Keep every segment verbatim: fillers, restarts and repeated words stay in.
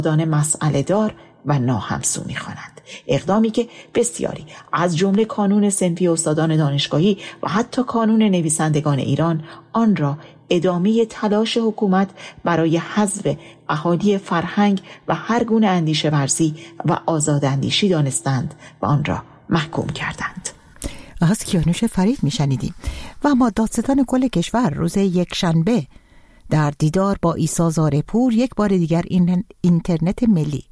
دانه مسئله دار و ناهمسو می‌خوانند. اقدامی که بسیاری از جمله کانون صنفی استادان دانشگاهی و حتی کانون نویسندگان ایران آن را ادامه تلاش حکومت برای حذف اهالی فرهنگ و هر گونه اندیشه ورزی و آزاد اندیشی دانستند و آن را محکوم کردند. از کیانوش فرید میشنیدیم. و اما دادستان کل کشور روز یک شنبه در دیدار با عیسی زارپور یک بار دیگر این اینترنت ملی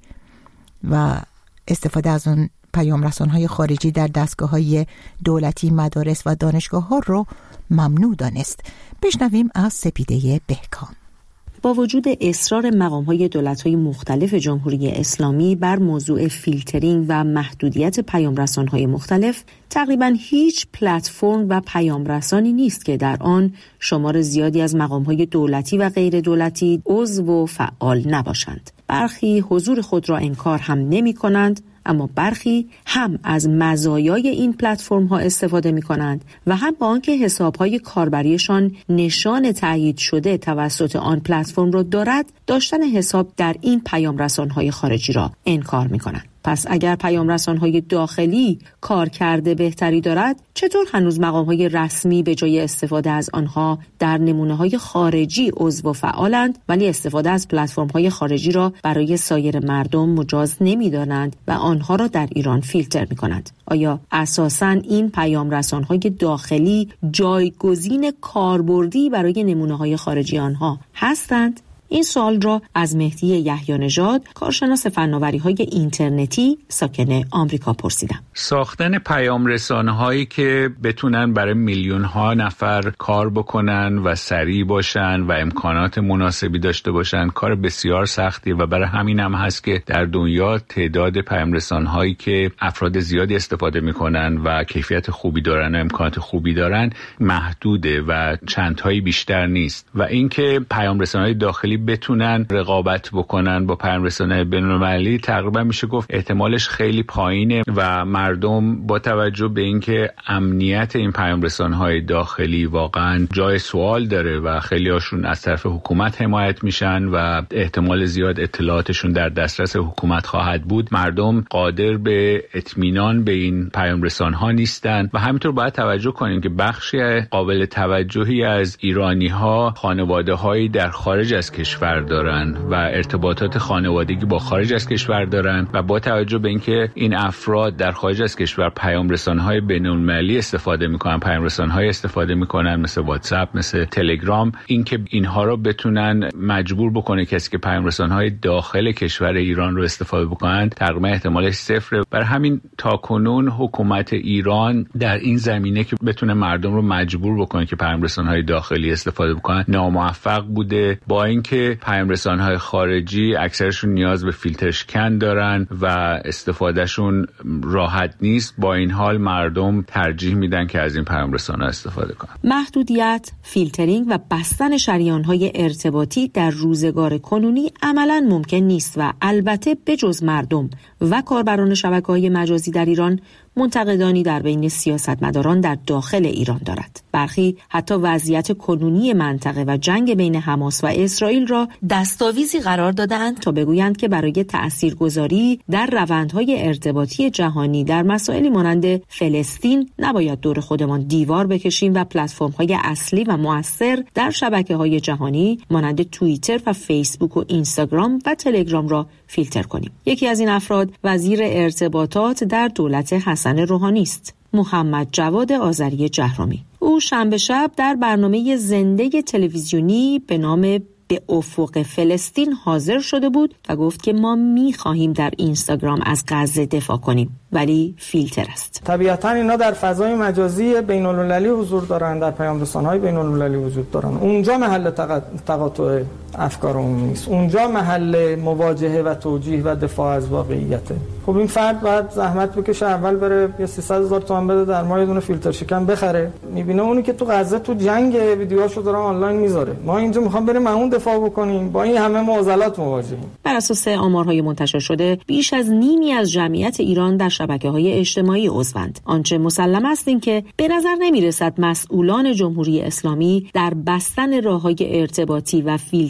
و استفاده از اون پیام رسان‌های خارجی در دستگاه‌های دولتی، مدارس و دانشگاه‌ها رو ممنوع دانست. بشنویم از سپیده بهکام. با وجود اصرار مقام‌های دولت‌های مختلف جمهوری اسلامی بر موضوع فیلترینگ و محدودیت پیام‌رسان‌های مختلف، تقریباً هیچ پلتفرم و پیام‌رسانی نیست که در آن شمار زیادی از مقام‌های دولتی و غیر دولتی عضو و فعال نباشند. برخی حضور خود را انکار هم نمی‌کنند، اما برخی هم از مزایای این پلتفرم ها استفاده می کنند و هم با آنکه حساب های کاربریشان نشان تایید شده توسط آن پلتفرم را دارد، داشتن حساب در این پیام رسان های خارجی را انکار می کنند. پس اگر پیام رسان های داخلی کار کرده بهتری دارد، چطور هنوز مقام های رسمی به جای استفاده از آنها در نمونه های خارجی عضو و فعالند، ولی استفاده از پلتفرم های خارجی را برای سایر مردم مجاز نمی دانند و آنها را در ایران فیلتر می کنند؟ آیا اساساً این پیام رسان های داخلی جایگزین کاربردی برای نمونه های خارجی آنها هستند؟ این سوال را از مهدی یحیی نژاد، کارشناس فناوری‌های اینترنتی ساکن آمریکا پرسیدم. ساختن پیام رسانه‌هایی که بتونن برای میلیون‌ها نفر کار بکنن و سریع باشن و امکانات مناسبی داشته باشن کار بسیار سختیه و برای همین هم هست که در دنیا تعداد پیام رسانه‌هایی که افراد زیادی استفاده می‌کنن و کیفیت خوبی دارن و امکانات خوبی دارن محدوده و چندتایی بیشتر نیست و اینکه پیام رسانه‌های داخلی بتونن رقابت بکنن با پیام رسانه‌های بین‌المللی تقریبا میشه گفت احتمالش خیلی پایینه و مردم با توجه به اینکه امنیت این پیام رسانه‌های داخلی واقعا جای سوال داره و خیلی هاشون از طرف حکومت حمایت میشن و احتمال زیاد اطلاعاتشون در دسترس حکومت خواهد بود، مردم قادر به اطمینان به این پیام رسانه‌ها نیستن و همینطور باید توجه کنیم که بخشی قابل توجهی از ایرانی‌ها خانواده‌هایی در خارج از کشور کشور دارن و ارتباطات خانوادگی با خارج از کشور دارن و با توجه به اینکه این افراد در خارج از کشور پیام رسانه‌های بین‌المللی استفاده می‌کنن، پیام رسانه‌های استفاده می‌کنن مثل واتساپ، مثل تلگرام، اینکه اینها رو بتونن مجبور بکنه کسی که پیام رسانه‌های داخل کشور ایران رو استفاده بکنن تقریبا احتمالش صفره. برای همین تاکنون حکومت ایران در این زمینه که بتونه مردم رو مجبور بکنه که پیام رسانه‌های داخلی استفاده بکنن ناموفق بوده، با اینکه پیام رسانه‌های خارجی اکثرشون نیاز به فیلتر شکن دارن و استفادهشون راحت نیست، با این حال مردم ترجیح میدن که از این پیام رسانه‌ها استفاده کنن. محدودیت، فیلترینگ و بستن شریان‌های ارتباطی در روزگار کنونی عملاً ممکن نیست و البته بجز مردم و کاربران شبکه‌های مجازی در ایران منتقدانی در بین سیاستمداران در داخل ایران دارد. برخی حتی وضعیت کنونی منطقه و جنگ بین حماس و اسرائیل را دستاویزی قرار دادند تا بگویند که برای تأثیرگذاری در روندهای ارتباطی جهانی در مسائلی مانند فلسطین نباید دور خودمان دیوار بکشیم و پلتفرم‌های اصلی و مؤثر در شبکه‌های جهانی مانند توییتر و فیسبوک و اینستاگرام و تلگرام را فیلتر کنیم. یکی از این افراد وزیر ارتباطات در دولت حسن روحانی است، محمد جواد آذری جهرومی. او شنبه شب در برنامه زنده تلویزیونی به نام به افق فلسطین حاضر شده بود و گفت که ما می‌خواهیم در اینستاگرام از غزه دفاع کنیم ولی فیلتر است. طبیعتاً اینا در فضای مجازی بین‌المللی حضور دارن، در پیام رسانه‌های بین‌المللی وجود دارن. اونجا محل تقاطع افکار عمومی نیست، اونجا محل مواجهه و توجیه و دفاع از واقعیته. خب این فرد باید زحمت بکشه، اول بره یه سیصد هزار تومان بده در ماه یه دونه فیلتر شکن بخره. میبینه اونی که تو غزه تو جنگ ویدیوهاشو داره آنلاین میذاره. ما اینجا میخوام بریم اون دفاع بکنیم، با این همه معضلات مواجهیم. بر اساس آمارهای منتشر شده بیش از نیمی از جمعیت ایران در شبکه‌های اجتماعی عضوند. آنچه مسلم است این که به نظر نمی‌رسد مسئولان جمهوری اسلامی در بستن راه‌های ارتباطی و فیلتر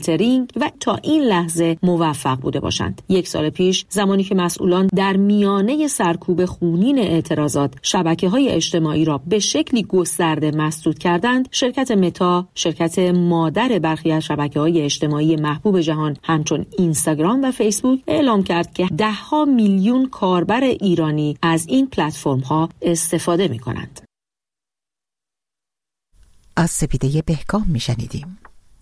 فیلترینگ و تا این لحظه موفق بوده باشند. یک سال پیش زمانی که مسئولان در میانه سرکوب خونین اعتراضات شبکه‌های اجتماعی را به شکلی گسترده مسدود کردند، شرکت متا، شرکت مادر برخی از شبکه‌های اجتماعی محبوب جهان همچون اینستاگرام و فیسبوک، اعلام کرد که ده‌ها میلیون کاربر ایرانی از این پلتفرم‌ها استفاده می‌کنند. از سپیده بهکام میشنیدیم.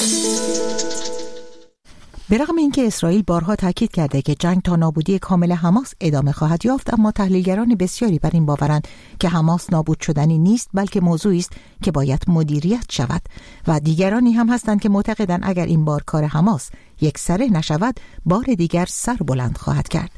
برغم اینکه اسرائیل بارها تاکید کرده که جنگ تا نابودی کامل حماس ادامه خواهد یافت، اما تحلیلگران بسیاری بر این باورند که حماس نابود شدنی نیست، بلکه موضوعی است که باید مدیریت شود و دیگرانی هم هستند که معتقدند اگر این بار کار حماس یک سره نشود، بار دیگر سر بلند خواهد کرد.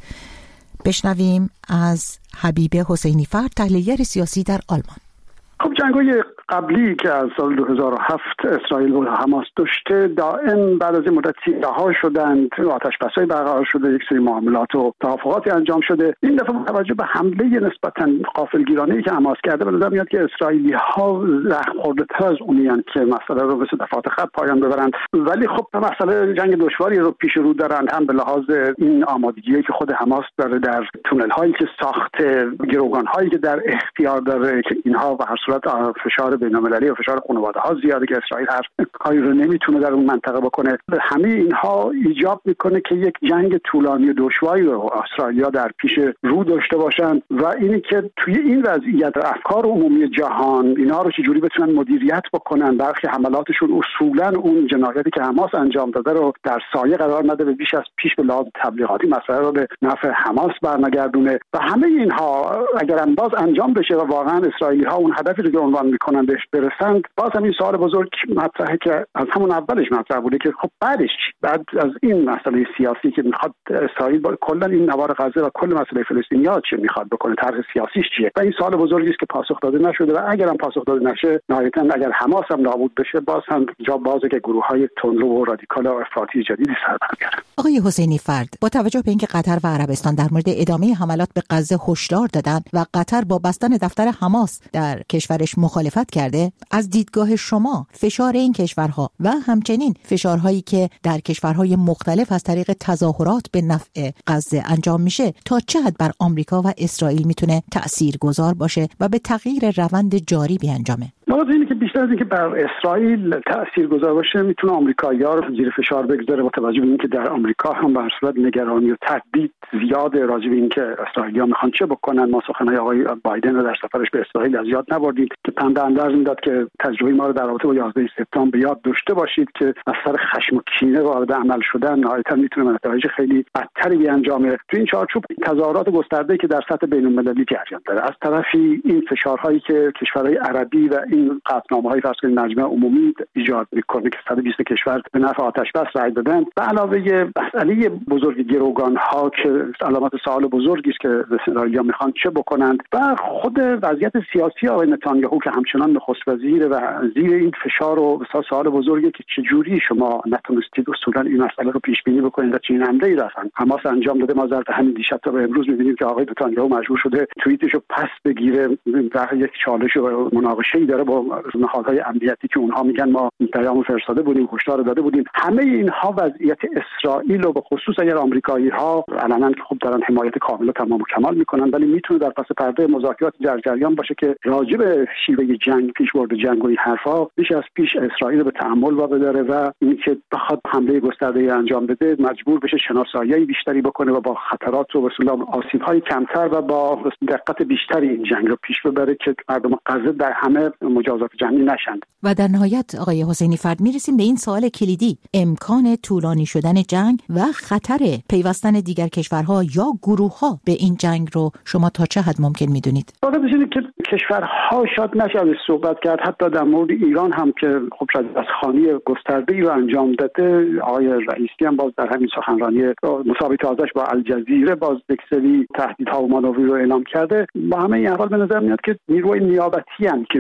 بشنویم از حبیب حسینی فرد، تحلیلگر سیاسی در آلمان. خب جنگ‌های قبلی که از سال دو هزار و هفت اسرائیل و حماس داشته دائم بعد از این مدتی رها شدند، آتش‌بس‌های برقرار شده، یک سری معاملات و توافقاتی انجام شده. این دفعه با توجه به حمله نسبتاً غافلگیرانه‌ای که حماس کرده به نظر میاد که اسرائیلی‌ها زخم خورده‌تر از اونیان که مسئله رو به دفعات خط پایان ببرند. ولی خب مسئله جنگ دشواری رو پیش رو دارند، هم به لحاظ این آمادگی که خود حماس داره در تونل‌هایی که ساخته، گروگان‌هایی که در اختیار داره که اینها به هر صورت فشار بین‌المللی و فشار خانواده‌ها زیاده که اسرائیل هر کاری رو نمیتونه در اون منطقه بکنه. همه اینها ایجاب میکنه که یک جنگ طولانی و دشواری رو اسرائیلیا در پیش رو داشته باشن و اینی که توی این وضعیت افکار عمومی جهان اینا رو چجوری بتونن مدیریت بکنن. برخی حملاتشون اصولاً اون جنایتی که حماس انجام داده رو در سایه قرار نده و بیش از پیش به لحاظ تبلیغاتی مسئله رو به نفع حماس برنگردونه و همه اینها اگر انباز انجام بشه و واقعا اسرائیلی‌ها اون هدفی رو که عنوان میکنن بهش برسند، باز هم این سوال بزرگ مطرحه که از همون اولش مطرح بوده که خب بعدش چی؟ بعد از این مسئله سیاسی که میخواد اسرائیل با کلا این نوار غزه و کل مسئله فلسطینیا چه میخواد بکنه، طرح سیاسیش چیه؟ و این سوال بزرگی است که پاسخ داده نشده و اگر هم پاسخ داده نشه، نهایتاً اگر حماس هم نابود بشه، باز هم جا بازه که گروه‌های تندرو و رادیکال و افراطی جدیدی سر برمی‌گیرن. آقای حسینی فرد، با توجه به اینکه قطر و عربستان در مورد ادامه حملات به غزه هشدار دادند و قطر با بستن دفتر حماس در کشورش مخالفت کرده، از دیدگاه شما فشار این کشورها و همچنین فشارهایی که در کشورهای مختلف از طریق تظاهرات به نفع غزه انجام میشه تا چه حد بر آمریکا و اسرائیل میتونه تاثیرگذار باشه و به تغییر روند جاری بیانجامه؟ موضوع اینه که بیشتر از اینکه بر اسرائیل تاثیرگذار باشه میتونه آمریکایی‌ها رو زیر فشار بگذاره با توجه به اینکه در آمریکا هم به هر صورت نگرانی و تردید زیاد راجع به اینکه اسرائیلی‌ها میخوان چه بکنن. ما سخنهای آقای بایدن رو در سفرش به اسرائیل از یاد نبردیم که پند اندرز میداد که تجربه ما رو در رابطه با یازده سپتامبر به یاد داشته باشید که از سر خشم و کینه وارد عمل شدن نهایتاً میتونه نتایج خیلی بدتری بیانجامه. تو این چارچوب تظاهرات گسترده‌ای که در سطح بین‌المللی جریان داره، از طرفی این فشارهایی که کشورهای عربی و این قطعنامه‌های فرض کنید مجمع عمومی ایجاد می‌کنه که صد و بیست کشور به نفع آتش‌بس رأی دادن، به علاوه مسئله بزرگ گروگان‌ها که علامت سوال بزرگی است که اسرائیلی‌ها می‌خوان چه بکنند و خود وضعیت سیاسی آقای نتانیاهو که همچنان نخست وزیر و زیر این فشار و بسیار سوال بزرگی که چجوری شما نتونستید اصولا این مسئله رو پیش بینی بکنید و چنین حمله‌ای را حماس انجام داده. ما ظرف همین دیشب تا به امروز می‌بینیم که آقای نتانیاهو مجبور شده توییتشو پس بگیره و یک چالش و مناقشه‌ای داره با نهادهای امنیتی که اونها میگن ما پیام فرستاده بودیم، هشدار داده بودیم. همه اینها وضعیت اسرائیل و به خصوص اگر آمریکایی‌ها علنا که خوب دارن حمایت کامل و تمام و کمال میکنن، ولی میتونه در پس پرده مذاکرات در جریان باشه که راجع به شیوه جنگ، پیشبرد جنگ و این حرفا بیش از پیش اسرائیل به تأمل وابداره و اینکه بخواد حمله گسترده‌ای انجام بده مجبور بشه شناسایی بیشتری بکنه و با خطرات و رسول آسیب‌های کمتر و با دقت بیشتری این جنگ رو پیش ببره که مردم غزه در همه مجازات جمعی نشند. و در نهایت آقای حسینی فرد میرسیم به این سوال کلیدی: امکان طولانی شدن جنگ و خطر پیوستن دیگر کشورها یا گروه‌ها به این جنگ رو شما تا چه حد ممکن میدونید؟ واقعا اینه که کشورها شاید نشه ازش صحبت کرد. حتی در مورد ایران هم که خب شاید از خانی گسترده‌ای رو انجام داده، آقای رئیسی هم باز در همین سخنرانی مسابقه تازه‌اش با الجزیره باز یک سری تهدیدها و مانوری رو اعلام کرده. با همه این احوال به نظر میاد که نیروهای نیابتی هم که میتونن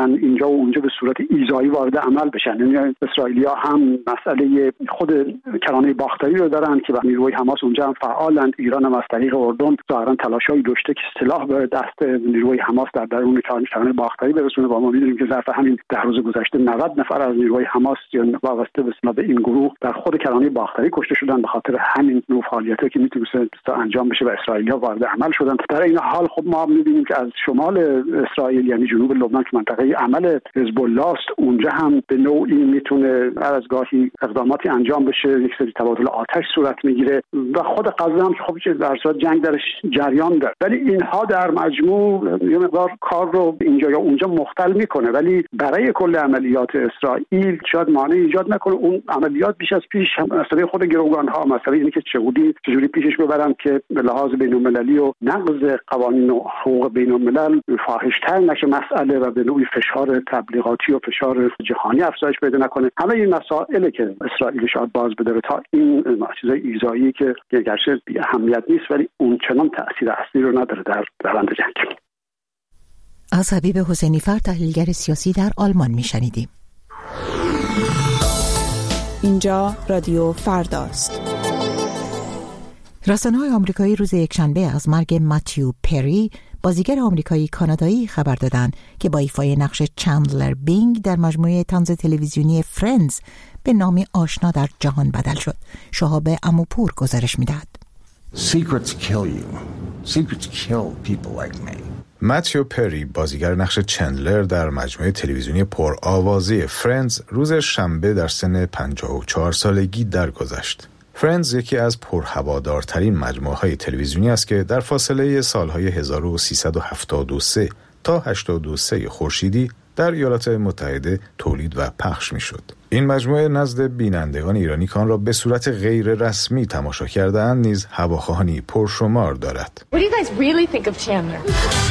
بتونن اینجا و اونجا به صورت ایذایی وارد عمل بشن. یعنی اسرائیلی‌ها هم مسئله خود کرانه باختری رو دارن که نیروی حماس اونجا هم فعالند. ایران هم از طریق اردن ظاهرا تلاش‌هایی داشته که سلاح به دست نیروی حماس در درون کرانه باختری برسونه. با ما می‌دونیم که ظرف همین ده روز گذشته نود نفر از نیروی حماس وابسته به این گروه در خود کرانه باختری کشته شدن به خاطر همین نوع فعالیتی که میتونست انجام بشه و اسرائیلی‌ها وارد عمل شدن. در این حال خب ما می‌بینیم که از شمال اسرائیل یعنی جنوب لبنان که منطقه عمل حزب الله است، اونجا هم به نوعی میتونه هر از گاهی اقداماتی انجام بشه، یک سری تبادل آتش صورت میگیره و خود غزه هم خب چه در صورت جنگ درش جریان داره. ولی اینها در مجموع یه مقدار کار رو اینجا یا اونجا مختل میکنه، ولی برای کل عملیات اسرائیل شاید مانع ایجاد نکنه. اون عملیات بیش از پیش مسئله خود گروگان‌ها، مسئله اینه که چگونه چجوری پیشش ببرن که به لحاظ بین‌المللی و نقض قوانین و حقوق بین‌الملل فاحش‌تر نشه مسئله و به نوعی فشار تبلیغاتی و فشار جهانی افزایش پیدا نکنه. همه این مسائلی که اسرائیل شاید باز بده تا این چیزای ایذایی که گرچه بی اهمیت نیست ولی اون چنان تأثیر اصلی رو نداره در روند جنگ. از حبیب حسینی فر، تحلیلگر سیاسی در آلمان میشنیدیم. اینجا رادیو فرداست. رسانه‌های آمریکایی روز یکشنبه از مرگ متیو پری، بازیگر آمریکایی کانادایی، خبر دادند که با ایفای نقش چندلر بینگ در مجموعه طنز تلویزیونی فرندز به نامی آشنا در جهان بدل شد. شهاب اموپور گزارش می‌دهد. Secrets kill you. Secrets kill people like me. متیو پری، بازیگر نقش چندلر در مجموعه تلویزیونی پرآوازه فرندز، روز شنبه در سن پنجاه و چهار سالگی درگذشت. فرندز یکی از پرهوادارترین مجموعه‌های تلویزیونی است که در فاصله سالهای هزار و سیصد و هفتاد و سه تا هشتاد و سه خورشیدی در ایالات متحده تولید و پخش می‌شد. این مجموعه نزد بینندگان ایرانی که آن را به صورت غیر رسمی تماشا کرده‌اند نیز هواخواهانی پرشمار دارد. What do you guys really think of Chandler?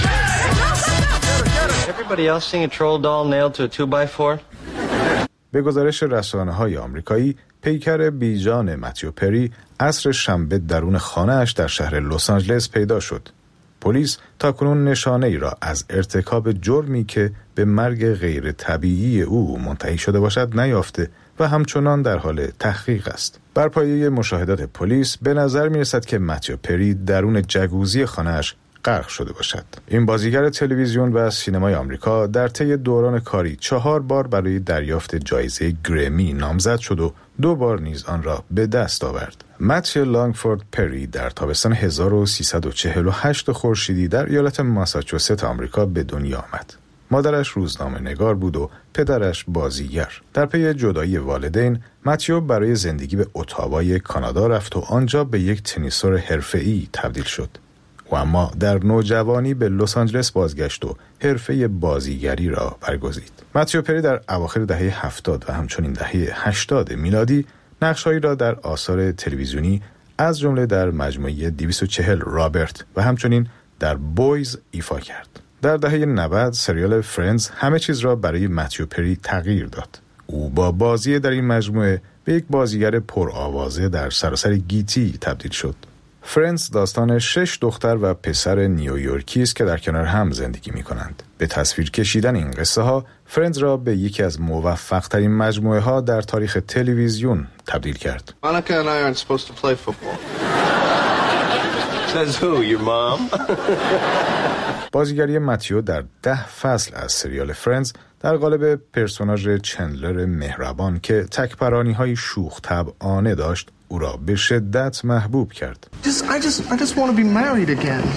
Everybody else seeing a troll doll nailed to a two by four? به گزارش رسانه‌های آمریکایی، پیکر بیجان متیو پری عصر شنبه درون خانه‌اش در شهر لس آنجلس پیدا شد. پلیس تاکنون نشانه ای را از ارتکاب جرمی که به مرگ غیر طبیعی او منتهی شده باشد نیافته و همچنان در حال تحقیق است. بر پایه مشاهدات پلیس به نظر می رسد که متیو پری درون جگوزی خانه‌اش غرق شده باشد. این بازیگر تلویزیون و سینمای آمریکا در طی دوران کاری چهار بار برای دریافت جایزه گرمی نامزد شد و دو بار نیز آن را به دست آورد. متیو لانگفورد پری در تابستان هزار و سیصد و چهل و هشت خورشیدی در ایالت ماساچوست آمریکا به دنیا آمد. مادرش روزنامه‌نگار بود و پدرش بازیگر. در پی جدایی والدین، متیو برای زندگی به اتاوای کانادا رفت و آنجا به یک تنیسور حرفه‌ای تبدیل شد. و اما در نوجوانی به لس آنجلس بازگشت و حرفه بازیگری را برگزید. متیو پری در اواخر دهه هفتاد و همچنین دهه هشتاد میلادی نقش‌هایی را در آثار تلویزیونی از جمله در مجموعه دویست و چهل رابرت و همچنین در بویز ایفا کرد. در دهه نود سریال فرندز همه چیز را برای متیو پری تغییر داد. او با بازی در این مجموعه به یک بازیگر پرآوازه در سراسر گیتی تبدیل شد. فرندز داستان شش دختر و پسر نیویورکی است که در کنار هم زندگی می کنند. به تصویر کشیدن این قصه ها فرندز را به یکی از موفق ترین مجموعه ها در تاریخ تلویزیون تبدیل کرد. Monica and I aren't supposed to play football. Says who? Your mom? بازیگری متیو در ده فصل از سریال فرندز در قالب پرسوناژ چندلر مهربان که تکپرانی های شوخ طبعانه داشت او را به شدت محبوب کرد. Just, I just, I just want to be married again.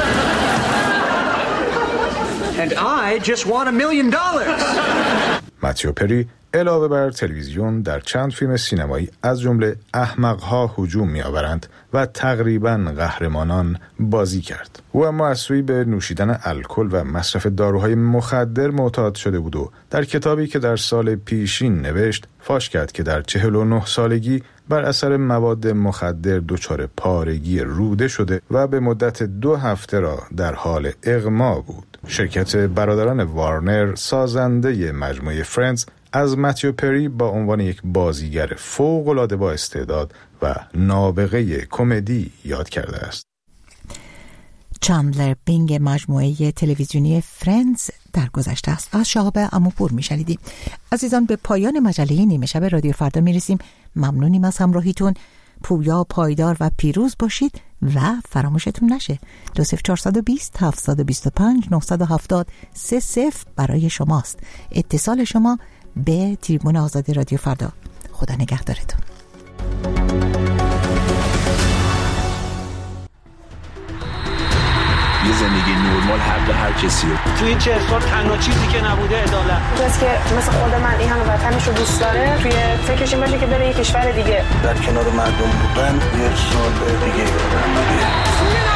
And I just want a million dollars. متیو پری علاوه بر تلویزیون در چند فیلم سینمایی از جمله احمق‌ها هجوم می‌آورند و تقریباً قهرمانان بازی کرد. او اما از سوی به نوشیدن الکل و مصرف داروهای مخدر معتاد شده بود و در کتابی که در سال پیشین نوشت فاش کرد که در چهل و نه سالگی بر اثر مواد مخدر دچار پارگی روده شده و به مدت دو هفته را در حال اغما بود. شرکت برادران وارنر سازنده مجموعه فرندز از متیو پری با عنوان یک بازیگر فوق‌العاده با استعداد و نابغه کمدی یاد کرده است. چندلر بینگ مجموعه تلویزیونی فرندز در گذشته است. از شهاب عموپور میشنیدیم. عزیزان، به پایان مجله نیمه شب رادیو فردا میرسیم. ممنونیم از همراهیتون. پویا، پایدار و پیروز باشید و فراموشتون نشه دو صفر چهارصد و بیست هفتصد و بیست و پنج نهصد و هفتاد سه صفر برای شماست. اتصال شما به تریبون آزادی رادیو فردا. خدا نگهدارتون. یه زندگی نرمال حق هر کسیه. توی این چه سال تنها چیزی که نبوده عدالت. کسی که مثل خود من این همه وطنش رو دوست داره توی فکرش این باشه که بره یه کشور دیگه. در کنار مردم بودن یه سال دیگه بودن.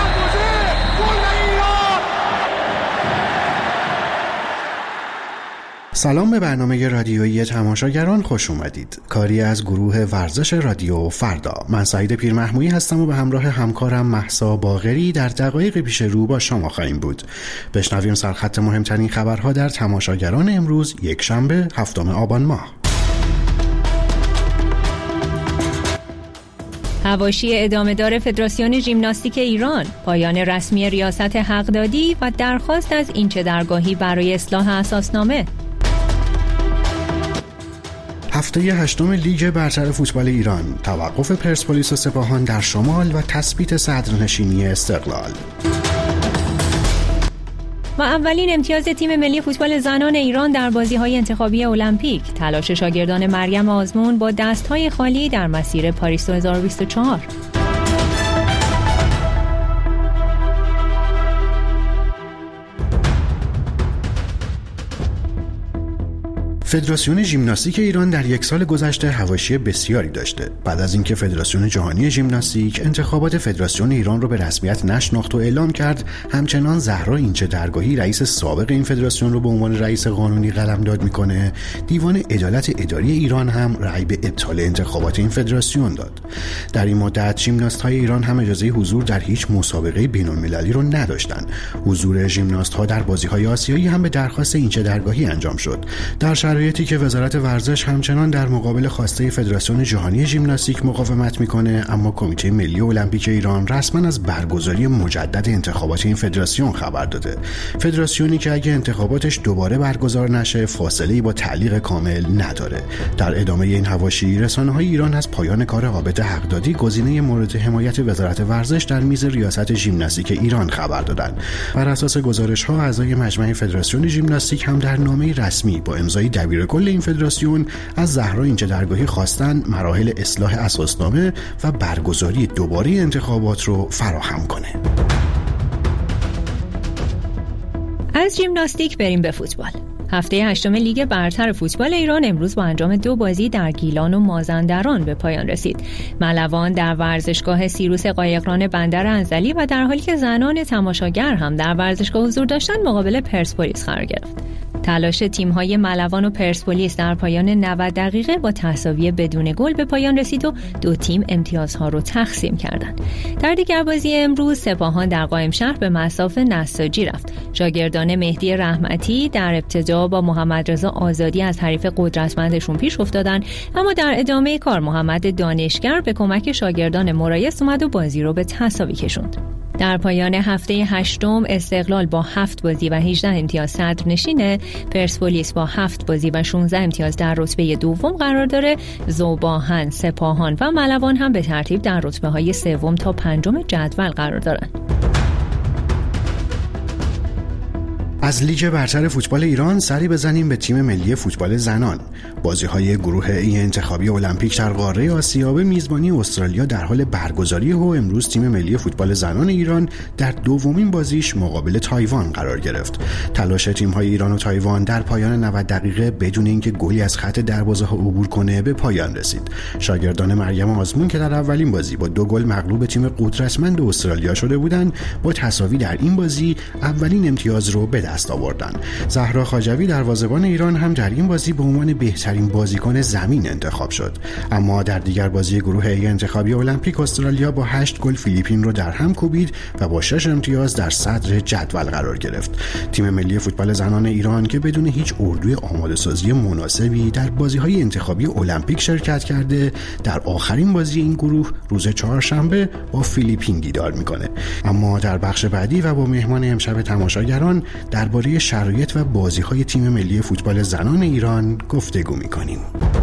سلام به برنامه رادیویی تماشاگران خوش اومدید. کاری از گروه ورزش رادیو فردا. من سعید پیرمحمودی هستم و به همراه همکارم مهسا باقری در دقایق پیش رو با شما خواهیم بود. بشنویم سرخط مهمترین خبرها در تماشاگران امروز یک شنبه هفتم آبان ماه. حواشی ادامه دار فدراسیون ژیمناستیک ایران، پایان رسمی ریاست حقدادی و درخواست از اینچه درگاهی برای اصلاح اساسنامه. هفته هشتم لیگ برتر فوتبال ایران، توقف پرسپولیس و سپاهان در شمال و تثبیت صدرنشینی استقلال. و اولین امتیاز تیم ملی فوتبال زنان ایران در بازی‌های انتخابی المپیک، تلاش شاگردان مریم آزمون با دست‌های خالی در مسیر پاریس دو هزار و بیست و چهار. فدراسیون ژیمناستیک ایران در یک سال گذشته حواشی بسیاری داشته. بعد از اینکه فدراسیون جهانی ژیمناستیک انتخابات فدراسیون ایران رو به رسمیت نشناخت و اعلام کرد، همچنان زهرا اینچه درگاهی رئیس سابق این فدراسیون رو به عنوان رئیس قانونی قلمداد میکنه، دیوان عدالت اداری ایران هم رأی به ابطال انتخابات این فدراسیون داد. در این مدت ژیمناست‌های ایران هم اجازه حضور در هیچ مسابقه بین‌المللی رو نداشتن. حضور ژیمناست‌ها در بازی‌های آسیایی هم به درخواست اینچه درگاهی انجام شد. در شرایطی که وزارت ورزش همچنان در مقابل خواسته فدراسیون جهانی ژیمناستیک مقاومت میکنه، اما کمیته ملی المپیک ایران رسما از برگزاری مجدد انتخابات این فدراسیون خبر داده. فدراسیونی که اگه انتخاباتش دوباره برگزار نشه فاصله‌ای با تعلیق کامل نداره. در ادامه این حواشی، رسانه‌های ایران از پایان کار عابد حقدادی، گزینه مورد حمایت وزارت ورزش در میز ریاست ژیمناستیک ایران خبر دادند. بر اساس گزارش‌ها، اعضای مجمع فدراسیون ژیمناستیک هم در نامه رسمی با امضای دبیر کل این فدراسیون از زهرا اینچه درگاهی خواستن مراحل اصلاح اساسنامه و برگزاری دوباره انتخابات رو فراهم کنه. از ژیمناستیک بریم به فوتبال. هفته هشتم لیگ برتر فوتبال ایران امروز با انجام دو بازی در گیلان و مازندران به پایان رسید. ملوان در ورزشگاه سیروس قایقران بندر انزلی و در حالی که زنان تماشاگر هم در ورزشگاه حضور داشتند مقابل پرسپولیس قرار گرفت. تلاش تیم‌های ملوان و پرسپولیس در پایان نود دقیقه با تساوی بدون گل به پایان رسید و دو تیم امتیازها رو تقسیم کردند. در دیگر بازی امروز سپاهان در قائمشهر به مصاف نساجی رفت. شاگردان مهدی رحمتی در ابتدا با محمد رضا آزادی از حریف قدرتمندشون پیش افتادن، اما در ادامه کار محمد دانشگر به کمک شاگردان مرایس اومد و بازی رو به تساوی کشوند. در پایان هفته هشتم استقلال با هفت بازی و هجده امتیاز صدرنشینه، پرسپولیس با هفت بازی و شانزده امتیاز در رتبه دوم قرار داره. ذوباهن، سپاهان و ملوان هم به ترتیب در رتبه‌های سوم تا پنجم جدول قرار دارند. از لیگ برتر فوتبال ایران سری بزنیم به تیم ملی فوتبال زنان. بازی‌های گروه ای انتخابی المپیک در قاره آسیا به میزبانی استرالیا در حال برگزاری و امروز تیم ملی فوتبال زنان ایران در دومین بازیش مقابل تایوان قرار گرفت. تلاش تیم‌های ایران و تایوان در پایان نود دقیقه بدون اینکه گلی از خط دروازه‌ها عبور کنه به پایان رسید. شاگردان مریم آزمون که در اولین بازی با دو گل مغلوب تیم قدرتمند استرالیا شده بودند، با تساوی در این بازی اولین امتیاز رو به دست آوردن. زهرا خواجوی دروازه‌بان ایران هم در این بازی به عنوان بهترین بازیکن زمین انتخاب شد. اما در دیگر بازی گروه ای انتخابی المپیک استرالیا با هشت گل فیلیپین رو در هم کوبید و با شش امتیاز در صدر جدول قرار گرفت. تیم ملی فوتبال زنان ایران که بدون هیچ اردوی آماده‌سازی مناسبی در بازی‌های انتخابی المپیک شرکت کرده، در آخرین بازی این گروه روز چهارشنبه با فیلیپین دیدار میکنه. اما در بخش بعدی و با مهمان امشب تماشاگران درباره شرایط و بازی‌های تیم ملی فوتبال زنان ایران گفتگو میکنیم.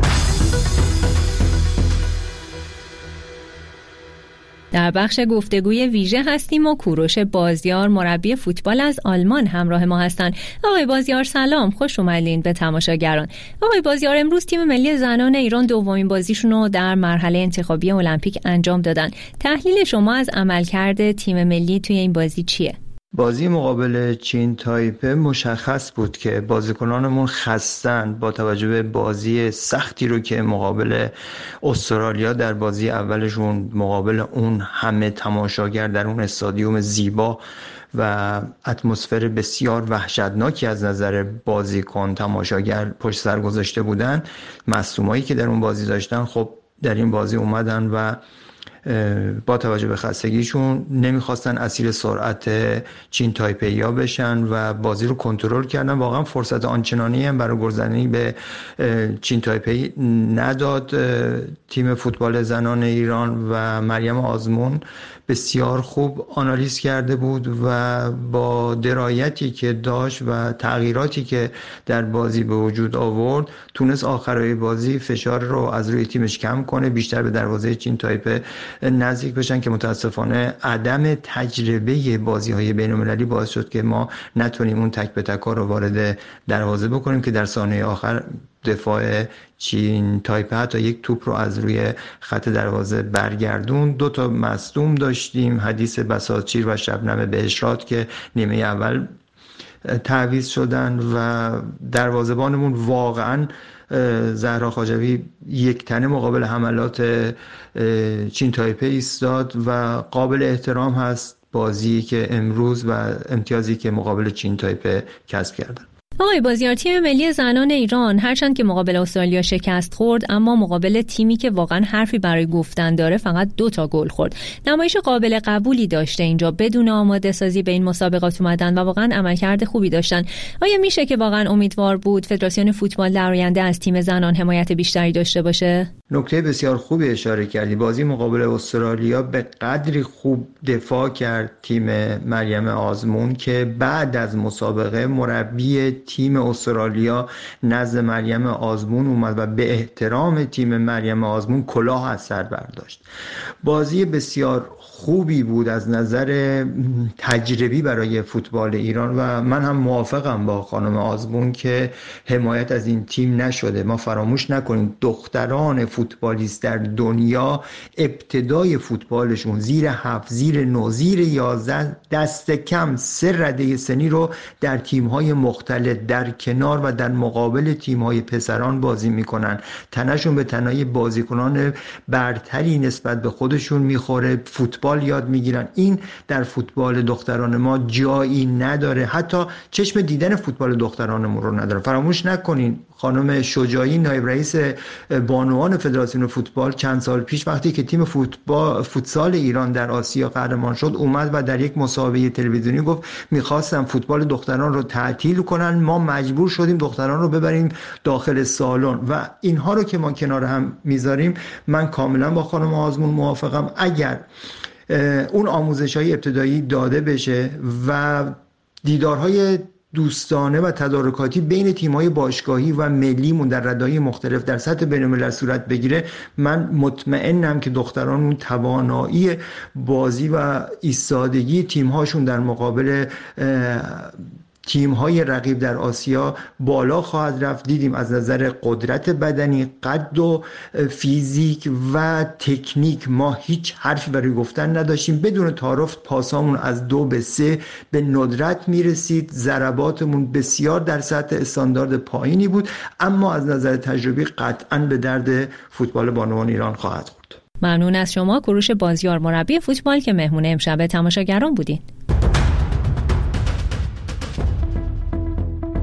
در بخش گفتگوی ویژه هستیم و کوروش بازیار مربی فوتبال از آلمان همراه ما هستند. آقای بازیار سلام، خوش اومدین به تماشاگران. آقای بازیار، امروز تیم ملی زنان ایران دومین بازیشون رو در مرحله انتخابی المپیک انجام دادن. تحلیل شما از عملکرد تیم ملی توی این بازی چیه؟ بازی مقابل چین تایپه مشخص بود که بازیکنانمون خستن با توجه به بازی سختی رو که مقابل استرالیا در بازی اولشون مقابل اون همه تماشاگر در اون استادیوم زیبا و اتمسفر بسیار وحشتناکی از نظر بازیکن تماشاگر پشت سر گذاشته بودن. مصدومایی که در اون بازی داشتن خب در این بازی اومدن و با توجه به خستگیشون نمیخواستن اسیر سرعت چین تایپه‌یا بشن و بازی رو کنترل کردن. واقعا فرصت آنچنانی هم برای گلزنی به چین تایپه نداد تیم فوتبال زنان ایران و مریم آزمون بسیار خوب آنالیز کرده بود و با درایتی که داشت و تغییراتی که در بازی به وجود آورد تونست آخرای بازی فشار رو از روی تیمش کم کنه، بیشتر به دروازه چین تایپه نزدیک بشن که متاسفانه عدم تجربه بازی‌های بین‌المللی باعث شد که ما نتونیم اون تک به تک‌ها رو وارد دروازه بکنیم که در ثانیه آخر دفاع چین تایپه حتی یک توپ رو از روی خط دروازه برگردون. دو تا مصدوم داشتیم، حدیث بساطچی و شبنم بهشرات که نیمه اول تعویض شدن و دروازه‌بانمون واقعاً زهرا خواجوی یک تنه مقابل حملات چین تایپه ایستاد و قابل احترام هست بازی که امروز و امتیازی که مقابل چین تایپه کسب کردن. آقای بازیار، تیم ملی زنان ایران هرچند که مقابل استرالیا شکست خورد اما مقابل تیمی که واقعا حرفی برای گفتن داره فقط دو تا گل خورد. نمایش قابل قبولی داشته اینجا، بدون آماده سازی به این مسابقات اومدن و واقعا عملکرد خوبی داشتن. آیا میشه که واقعا امیدوار بود فدراسیون فوتبال در آینده از تیم زنان حمایت بیشتری داشته باشه؟ نکته بسیار خوبی اشاره کردی. بازی مقابل استرالیا به قدری خوب دفاع کرد تیم مریم آزمون که بعد از مسابقه مربی تیم استرالیا نزد مریم آزمون اومد و به احترام تیم مریم آزمون کلاه از سر برداشت. بازی بسیار خوبی بود از نظر تجربی برای فوتبال ایران و من هم موافقم با خانم آزمون که حمایت از این تیم نشده. ما فراموش نکنیم دختران فوتبالیست در دنیا ابتدای فوتبالشون زیر هفت، زیر نه، زیر یازده، دست کم سه رده سنی رو در تیم‌های مختلف در کنار و در مقابل تیم‌های پسران بازی میکنن. تنشون به تنهای بازیکنان برتری نسبت به خودشون میخوره، فوتبال یاد میگیرن. این در فوتبال دختران ما جایی نداره، حتی چشم دیدن فوتبال دخترانمون رو نداره. فراموش نکنین خانم شجاعی نایب رئیس بانوان فدراسیون فوتبال چند سال پیش وقتی که تیم فوتبال فوتسال ایران در آسیا قهرمان شد اومد و در یک مسابقه تلویزیونی گفت میخواستم فوتبال دختران رو تعطیل کنن، ما مجبور شدیم دختران رو ببریم داخل سالن و اینها رو که ما کنار هم میذاریم. من کاملا با خانم آزمون موافقم. اگر اون آموزش‌های ابتدایی داده بشه و دیدارهای دوستانه و تدارکاتی بین تیم‌های باشگاهی و ملیمون در رده‌های مختلف در سطح بین‌الملل صورت بگیره، من مطمئنم که دختران اون توانایی بازی و ایستادگی تیم‌هاشون در مقابل تیم‌های رقیب در آسیا بالا خواهد رفت. دیدیم از نظر قدرت بدنی، قد و فیزیک و تکنیک ما هیچ حرفی برای گفتن نداشتیم. بدون تعارف پاسامون از دو به سه به ندرت میرسید، ضرباتمون بسیار در سطح استاندارد پایینی بود، اما از نظر تجربی قطعاً به درد فوتبال بانوان ایران خواهد خورد. ممنون از شما کوروش بازیار مربی فوتبال که مهمون امشب تماشاگران بودین.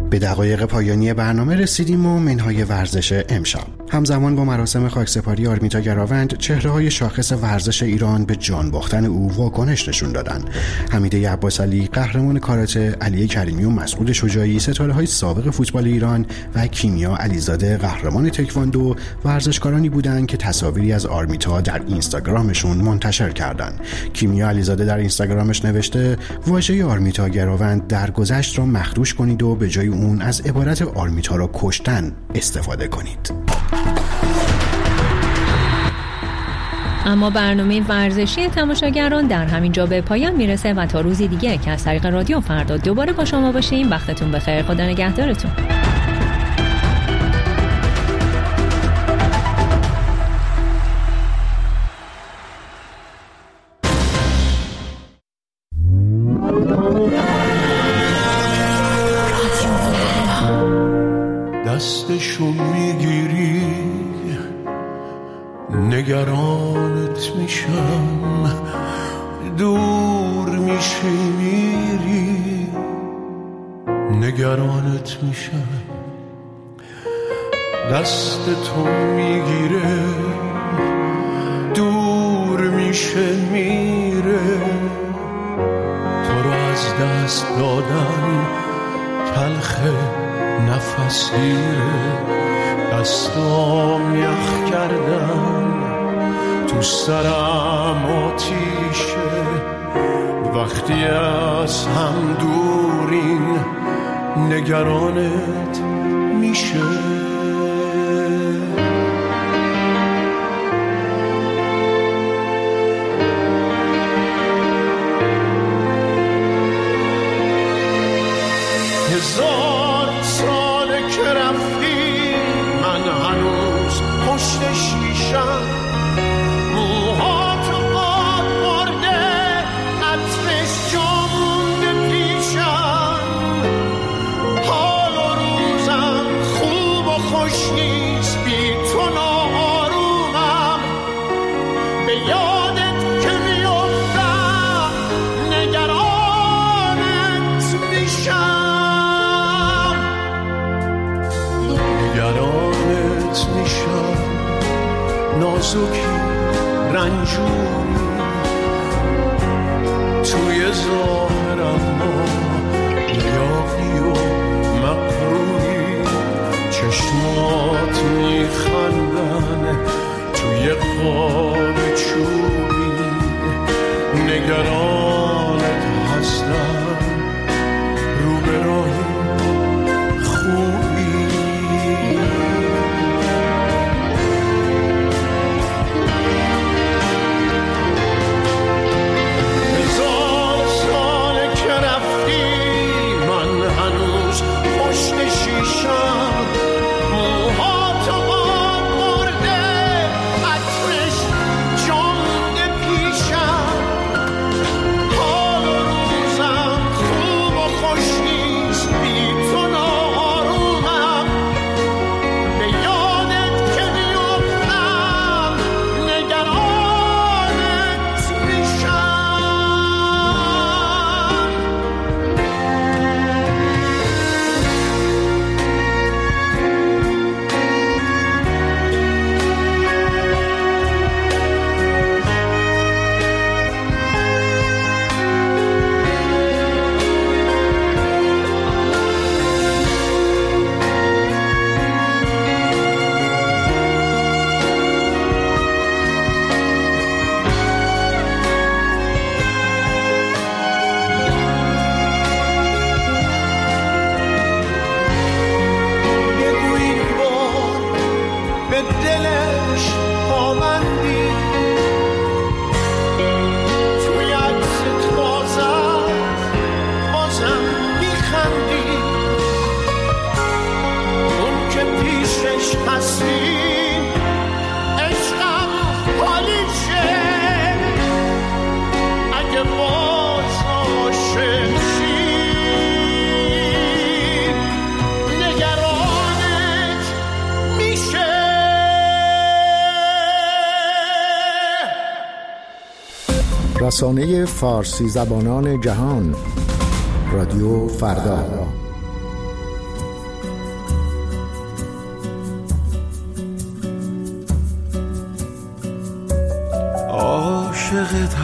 به دقایق پایانی برنامه رسیدیم و منهای ورزش امشب. همزمان با مراسم خاکسپاری آرمیتا گراوند، چهره‌های شاخص ورزش ایران به جان باختن او واکنش نشون دادن. حمیده عباسعلی قهرمان کاراته، علی کریمی و مسعود شجاعی ستاره‌های سابق فوتبال ایران و کیمیا علیزاده قهرمان تکواندو ورزشکارانی بودند که تصاویری از آرمیتا در اینستاگرامشون منتشر کردند. کیمیا علیزاده در اینستاگرامش نوشته: واژه آرمیتا گراوند درگذشت را مخدوش کنید و به جای اون از عبارت آرمیتا را کشتن استفاده کنید. اما برنامه ورزشی تماشاگران در همین جا به پایان میرسه و تا روزی دیگه که از طریق رادیو فردا دوباره با شما باشیم. وقتتون بخیر، خدا نگهدارتون. دستشو میگیری نگرانت میشم، دور میشی میری نگرانت میشم. دست تو میگیره دور میشه میره، تو رو از دست دادن تلخه نفس گیره. دستام یخ کردن تو سرم آتیشه، وقتی از هم دورین نگرانت میشه. هزار ساله که رفتی من هنوز پشت شیشم، موهاتو باد برده عطرش جا مونده پیشم. حال و روزم خوب و خوش نیست بی تو ناآرومم، به یادت که میافتم نگرانت میشم. نگرانت میشم، نازکی رنجوری توی ظاهرم ما لیاقی و مقروری. چشمات میخندن توی قاب چوبی، نگرانت هستم رو به راهی خوبی. رسانه فارسی زبانان جهان، رادیو فردا.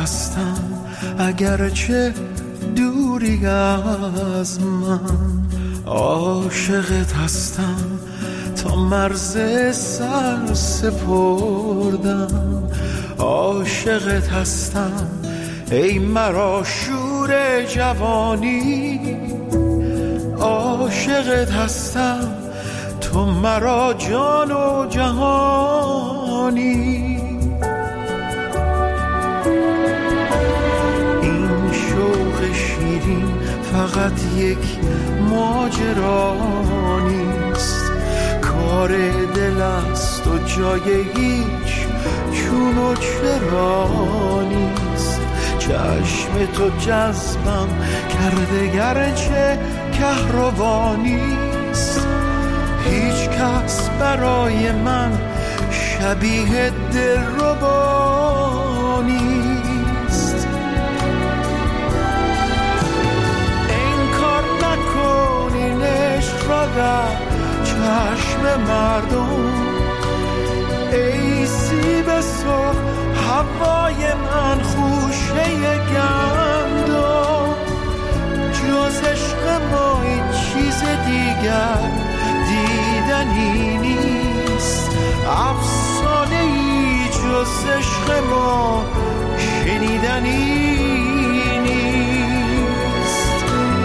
هستم اگرچه دوری از من، عاشقت هستم تا مرز سر سپردم، عاشقت هستم ای مرا شور جوانی، عاشقت هستم تو مرا جان و جهانی. این شوق شیرین فقط یک ماجرا نیست، کار دل است و جای هیچ چون و چرا نیست. چشم تو جذبم کرده گرچه کهربانیست، هیچ کس برای من شبیه دلربا نیست. انکار نکنین عشق را در چشم مردم، ای سیب سرخ هوای من خوشه گندم، جز عشق ما این چیز دیگر دیدنی نیست، افسانه ای جز عشق ما شنیدنی نیست.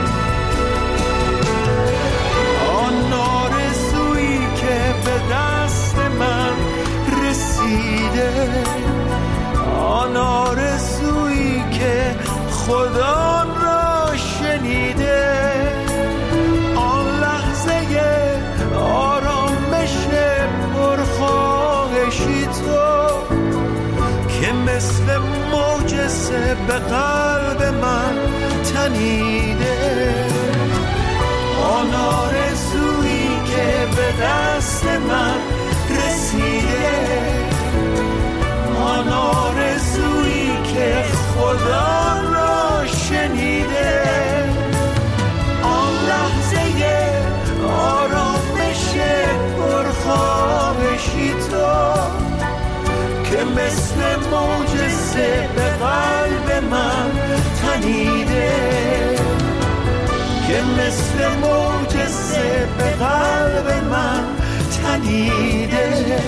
آن آرزویی که به دست من رسیده، آن آرزویی که خدا را شنیده، آن لحظه آرامش پرخواهشی تو که مثل معجزه به قلب من تنیده، آن آرزویی که به دست من رسیده، آن آرزویی که خدا را شنیده، آن لحظه آرامش پرخواهشی تو که مثل معجزه به قلب من تنیده، که مثل معجزه به قلب من تنیده،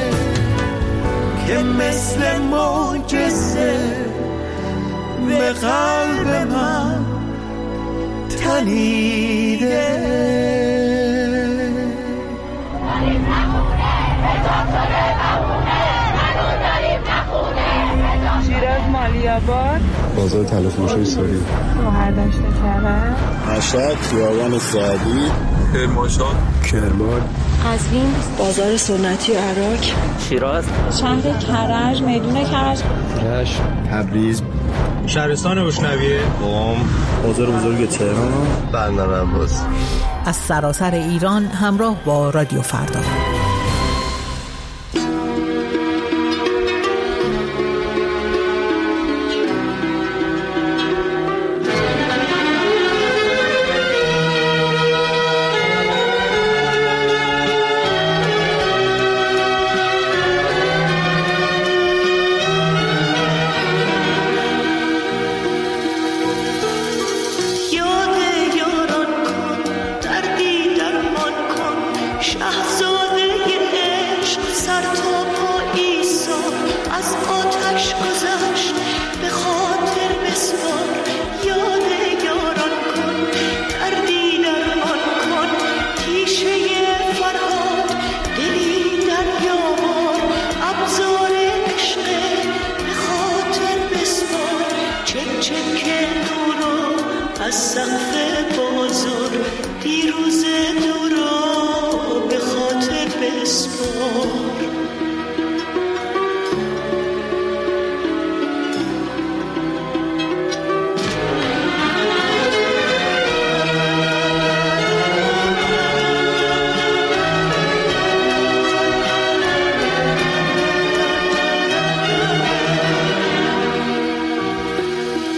که مثل معجزه به قلب من تنیده. شیراز مالیاباد، بازار تلفروشی سوری، گوهر داشته کرد، مشهد خیابان سعدی، کرمانشاه، کرمان، قزوین، بازار سنتی عراق، شیراز، شهر کرج، میدون کرج، رشت، تبریز، شهرستان بشنویه، قم، بازار بزرگ تهران، بندر عباس. از سراسر ایران همراه با رادیو فردا.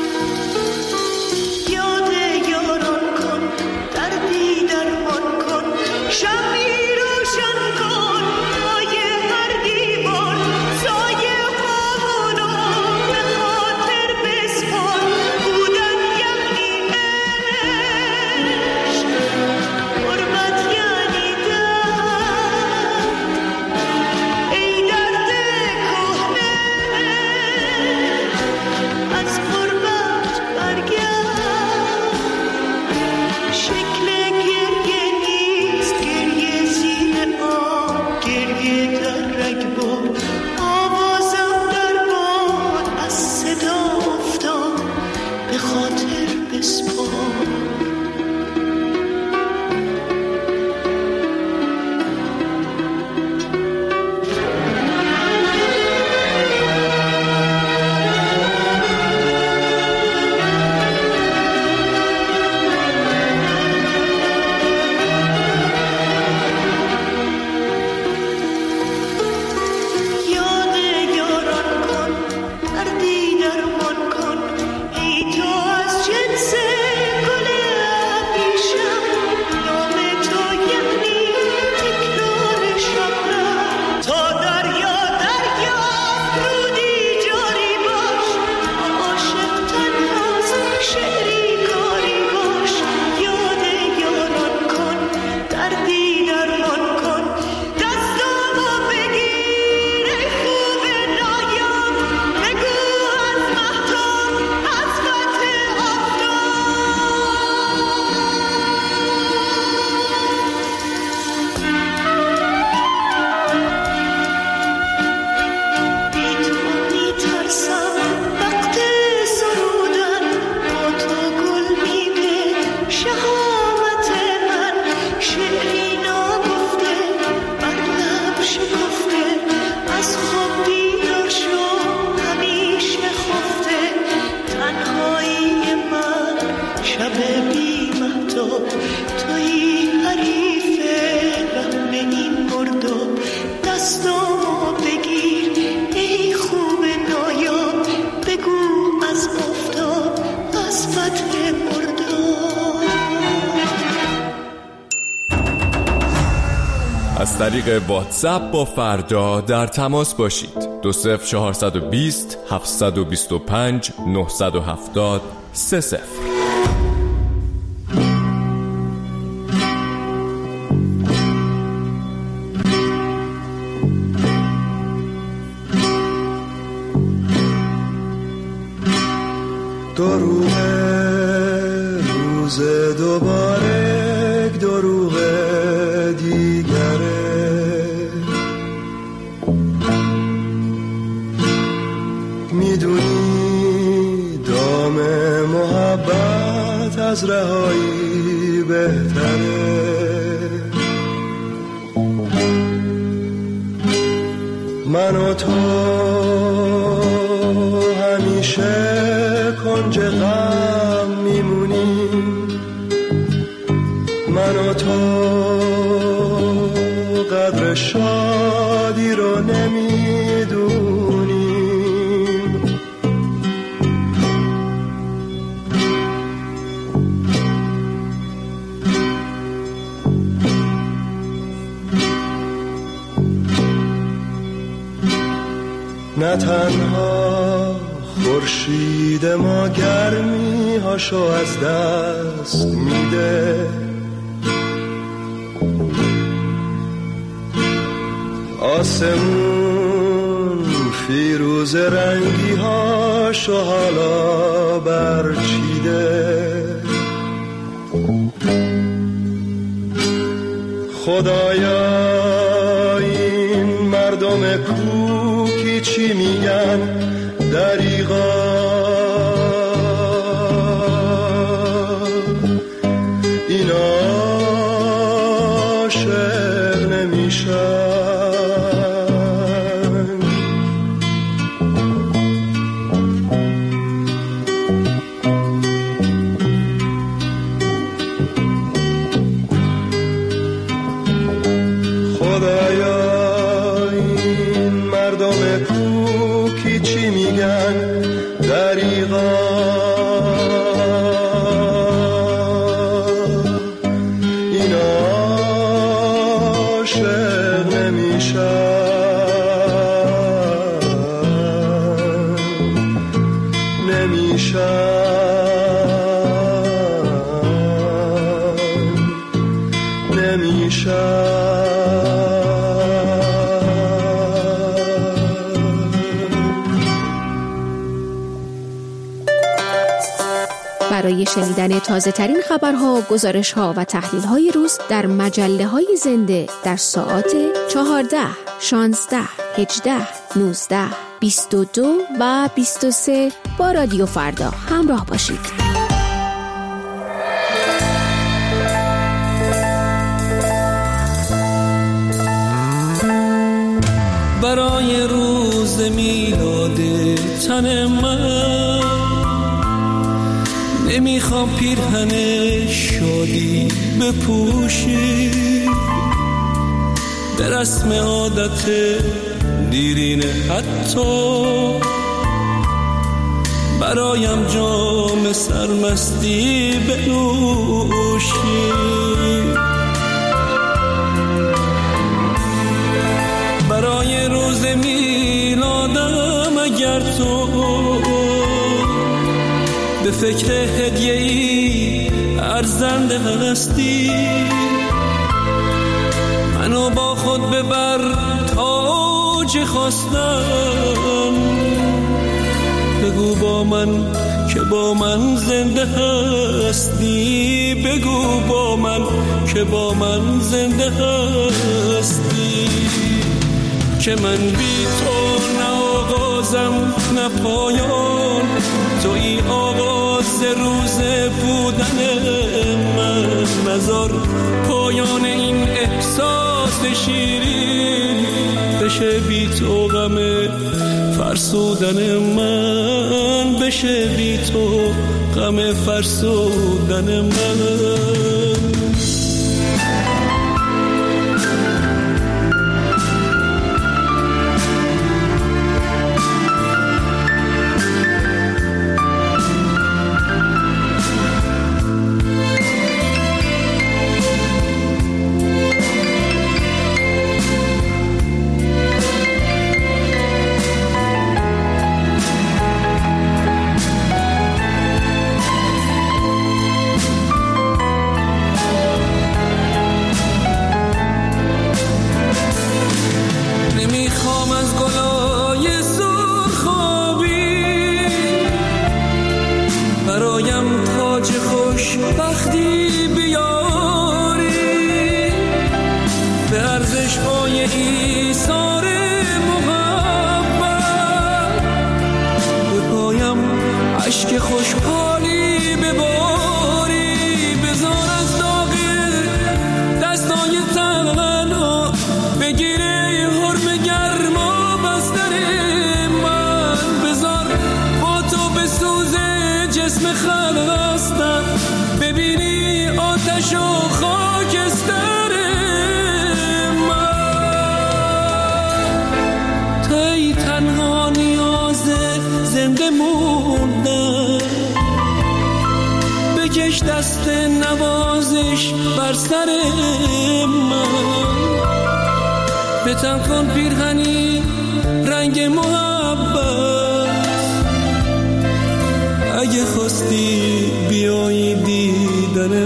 یاد یاران کن، دردی درمان کن، خاطر بسپار. از طریق واتساپ با فردا در تماس باشید. دو صفر چهارصد و بیست هفتصد و بیست و پنج نهصد و هفتاد سه صفر. دروغ روز دوباره دروغ دیگره، میدونی دام محبت از رهایی بهتره. من و تو همیشه کنج غم میمونیم، من و تو قدر شادی رو نمیدونیم. نه تنها خورشید ما گرمی هاشو از دست میده، آسمون فیروز رنگی هاشو حالا برچیده. خدایا این مردم کوکی چی میگن؟ دریغا اینا عاشق نمیشن. خدایا این مردم کوکی چی میگن؟ دریغا اینا عاشق نمیشن. نمیشن نمیشن. برای شنیدن تازه ترین خبرها، گزارش‌ها و تحلیل‌های روز در مجله‌های زنده در ساعات چهارده، شانزده، هجده، نوزده، بیست و دو و بیست و سه با رادیو فردا همراه باشید. برای روز میلاد تن من. نمیخوام پیرهن شادی بپوشی، به رسم عادت دیرینه حتی برایم جام سرمستی بنوشی. برای روز میلادم اگر تو به فکر هدیه‌ای ارزنده هستی، منو با خود ببر تاج خواستم. بگو با من که با من زنده هستی، بگو با من که با من زنده هستی. که من بی تو نه آغازم نه پایان، توی آغاز روز بودن من. نذار پایان این احساس شیرین بشه بی تو غم فرسودن من، بشه بی تو غم فرسودن من. دست نوازش بر سر من، به تن کن پیرهنی رنگ محبت. اگه خواستی بیایی دیدن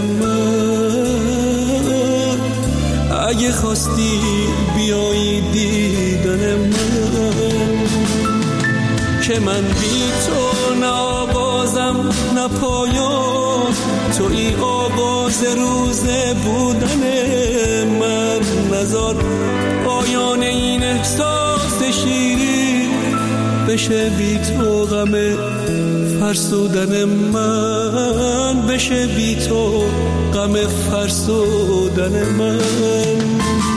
من، اگه خواستی بیایی دیدن من. که من بی تو نه آغازم نه پایان، توی آغاز روز بودن من. نذار پایان این احساس شیرین بشه بی تو غم فرسودن من، بشه بی تو غم فرسودن من.